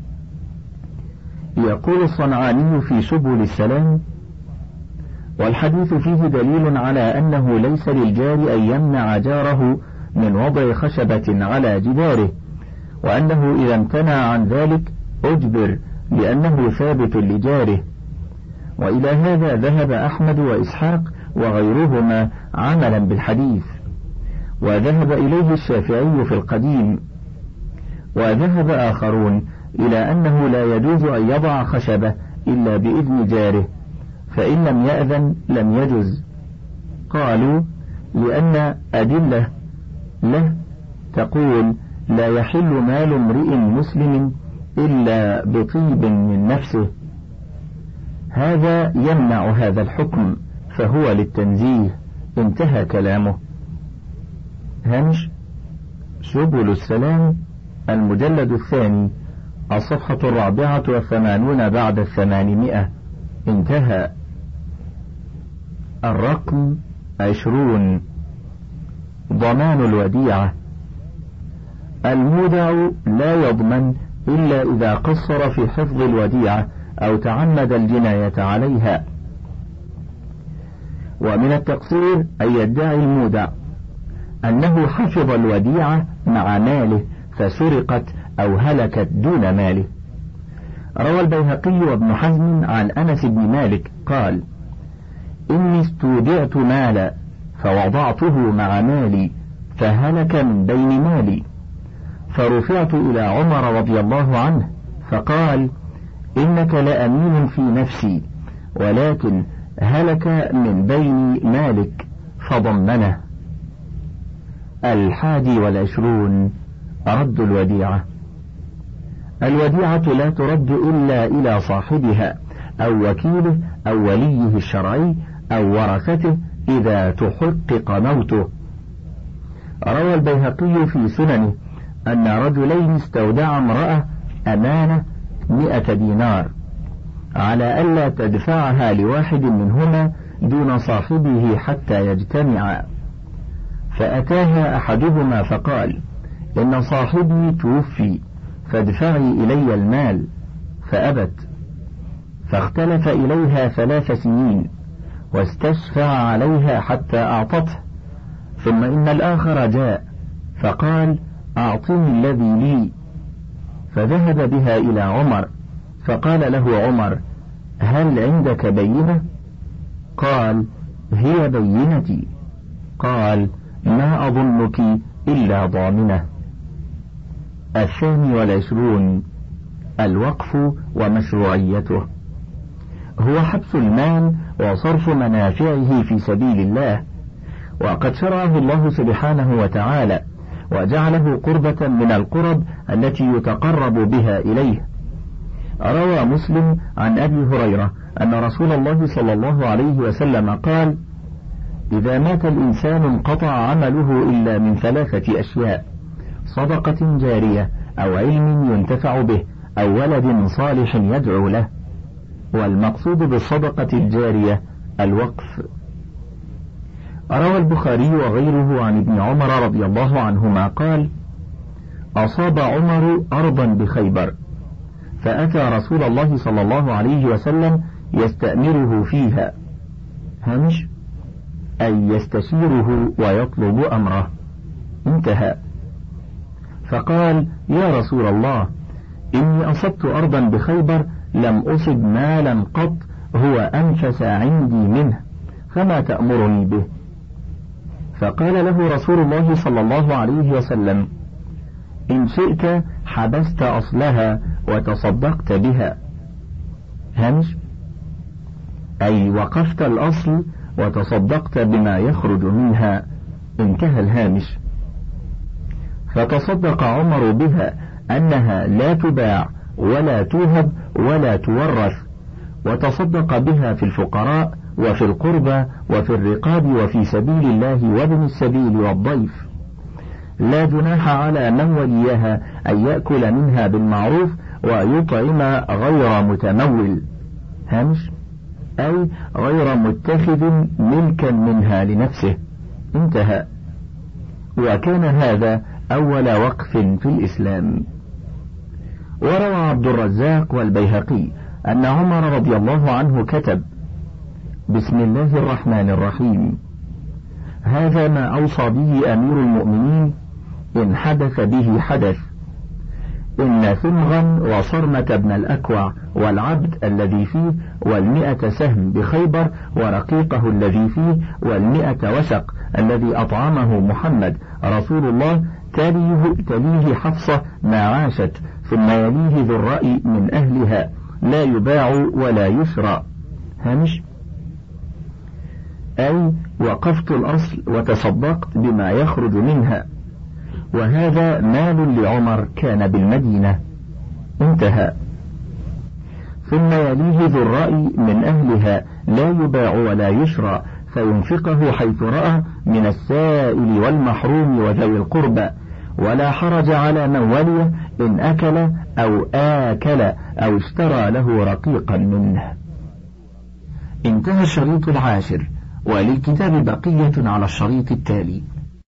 يقول الصنعاني في سبل السلام: والحديث فيه دليل على أنه ليس للجار أن يمنع جاره من وضع خشبة على جداره، وأنه إذا امتنع عن ذلك أجبر لأنه ثابت لجاره. وإلى هذا ذهب أحمد وإسحاق وغيرهما عملا بالحديث، وذهب إليه الشافعي في القديم، وذهب آخرون إلى أنه لا يجوز أن يضع خشبة إلا بإذن جاره، فإن لم يأذن لم يجز. قالوا لأن أدلة له تقول لا يحل مال امرئ مسلم إلا بطيب من نفسه، هذا يمنع هذا الحكم فهو للتنزيه. انتهى كلامه. هامش سبل السلام المجلد الثاني الصفحة الرابعة والثمانون بعد الثمانمائة. انتهى. الرقم عشرون. ضمان الوديعة. المودع لا يضمن إلا إذا قصر في حفظ الوديعة أو تعمد الجناية عليها. ومن التقصير أن يدعي المودع أنه حفظ الوديعة مع ماله فسرقت أو هلكت دون ماله. روى البيهقي وابن حزم عن أنس بن مالك قال: إني استودعت مالا فوضعته مع مالي فهلك من بين مالي، فرفعت إلى عمر رضي الله عنه فقال: إنك لأمين في نفسي، ولكن هلك من بين مالك، فضمنه. الحادي والعشرون. رد الوديعة. الوديعة لا ترد إلا إلى صاحبها أو وكيله أو وليه الشرعي أو ورثته إذا تحقق موته. روى البيهقي في سننه أن رجلين استودع امرأة أمانة مئة دينار على ألا تدفعها لواحد منهما دون صاحبه حتى يجتمعا، فأتاها أحدهما فقال: إن صاحبي توفي فادفعي إلي المال، فأبت، فاختلف إليها ثلاث سنين واستشفع عليها حتى أعطته، ثم إن الآخر جاء فقال: أعطني الذي لي، فذهب بها إلى عمر فقال له عمر: هل عندك بينة؟ قال: هي بينتي. قال: ما أظنك إلا ضامنة. الثاني والعشرون. الوقف ومشروعيته. هو حبس المال وصرف منافعه في سبيل الله، وقد شرعه الله سبحانه وتعالى وجعله قربة من القرب التي يتقرب بها إليه. روى مسلم عن أبي هريرة أن رسول الله صلى الله عليه وسلم قال: إذا مات الإنسان انقطع عمله إلا من ثلاثة أشياء: صدقة جارية أو علم ينتفع به أو ولد صالح يدعو له. والمقصود بالصدقة الجارية الوقف. روى البخاري وغيره عن ابن عمر رضي الله عنهما قال: أصاب عمر أرضا بخيبر فأتى رسول الله صلى الله عليه وسلم يستأمره فيها، همش أي يستشيره ويطلب أمره. انتهى. فقال: يا رسول الله، إني أصبت أرضا بخيبر لم أصب مالا قط هو أنفس عندي منه، فما تأمرني به؟ فقال له رسول الله صلى الله عليه وسلم: إن شئت حبست أصلها وتصدقت بها، همش أي وقفت الأصل وتصدقت بما يخرج منها. انتهى الهامش. فتصدق عمر بها أنها لا تباع ولا توهب ولا تورث، وتصدق بها في الفقراء وفي القربى وفي الرقاب وفي سبيل الله وابن السبيل والضيف. لا جناح على من وليها أن يأكل منها بالمعروف ويطعم غير متمول. هامش أي غير متخذ ملكا منها لنفسه. انتهى. وكان هذا أول وقف في الإسلام. وروى عبد الرزاق والبيهقي أن عمر رضي الله عنه كتب: بسم الله الرحمن الرحيم، هذا ما أوصى به أمير المؤمنين إن حدث به حدث، إن ثمغا وصرمة بن الأكوع والعبد الذي فيه والمئة سهم بخيبر ورقيقه الذي فيه والمئة وسق الذي أطعمه محمد رسول الله تليه, تليه حفصة ما عاشت، ثم يليه ذو الرأي من أهلها لا يباع ولا يشرى. هامش أي وقفت الأصل وتصدقت بما يخرج منها، وهذا مال لعمر كان بالمدينة. انتهى. ثم يليه ذو الرأي من أهلها لا يباع ولا يشرى، فينفقه حيث رأى من السائل والمحروم وذوي القربى، ولا حرج على من ولي إن أكل أو آكل أو اشترى له رقيقا منه. انتهى الشريط العاشر، وللكتاب بقية على الشريط التالي.